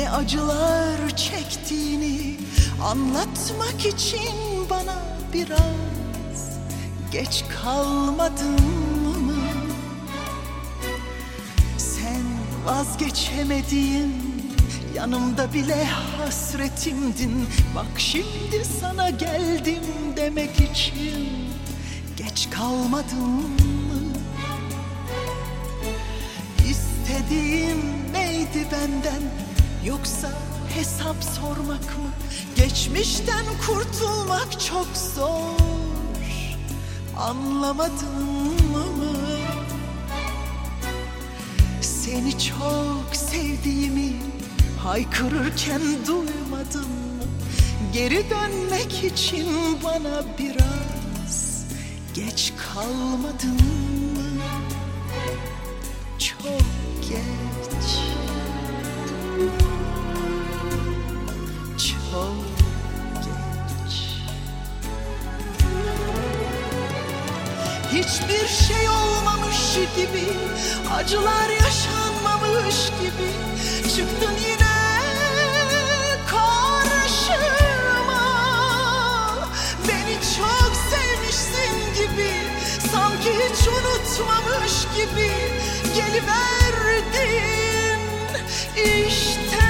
Ne acılar çektiğini anlatmak için bana biraz geç kalmadın mı? Sen vazgeçemediğim, yanımda bile hasretimdin. Bak şimdi sana geldim demek için geç kalmadın mı? İstediğim neydi benden, yoksa hesap sormak mı? Geçmişten kurtulmak çok zor, anlamadın mı? Seni çok sevdiğimi haykırırken duymadın mı? Geri dönmek için bana biraz geç kalmadın mı? Çok geç, çok geç. Hiçbir şey olmamış gibi, acılar yaşanmamış gibi çıktın yine karşıma. Beni çok sevmişsin gibi, sanki hiç unutmamış gibi geliverdin işte.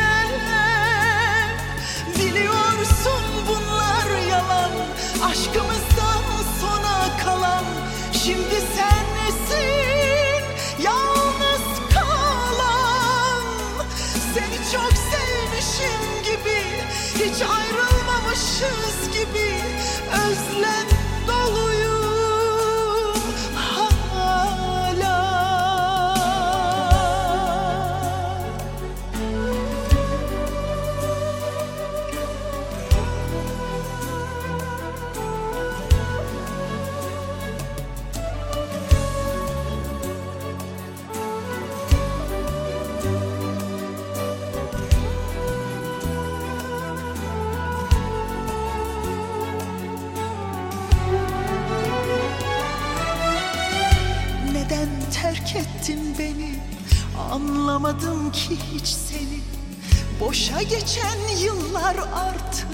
Biliyorsun bunlar yalan, aşkımızdan sona kalan. Şimdi sensin yalnız kalan. Seni çok sevmişim gibi, hiç ayrılmamışız gibi özlem doluyum hala. Neden terk ettin beni, anlamadım ki hiç seni. Boşa geçen yıllar artık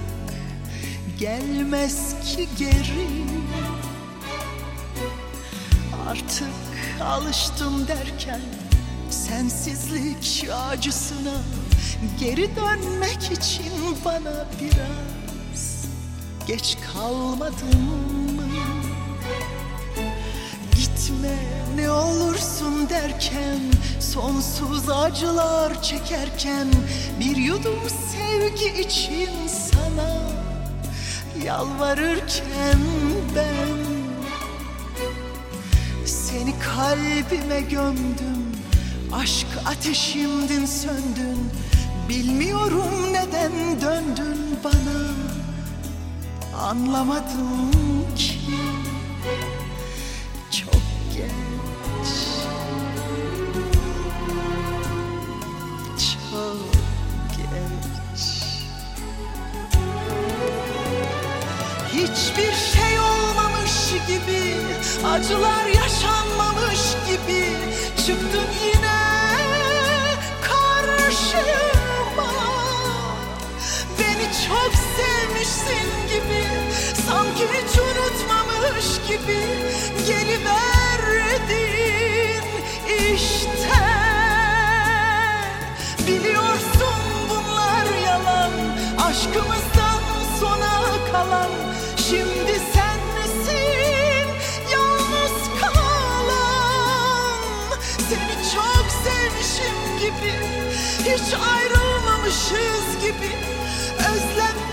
gelmez ki geri. Artık alıştım derken sensizlik acısına, geri dönmek için bana biraz geç kalmadın mı? Gitme ne olursun derken, sonsuz acılar çekerken, bir yudum sevgi için sana yalvarırken ben seni kalbime gömdüm. Aşk ateşimdin, söndün. Bilmiyorum neden döndün bana, anlamadım ki. Çok geç, çok geç. Hiçbir şey olmamış gibi, acılar yaşanmamış gibi çıktın yine karşıma. Beni çok sevmişsin gibi, sanki hiç unutmamış gibi geliverdin işte. Biliyorsun bunlar yalan, aşkımızdan sona kalan. Şimdi sensin yalnız kalan. Seni çok sevmişim gibi, hiç ayrılmamışız gibi özlem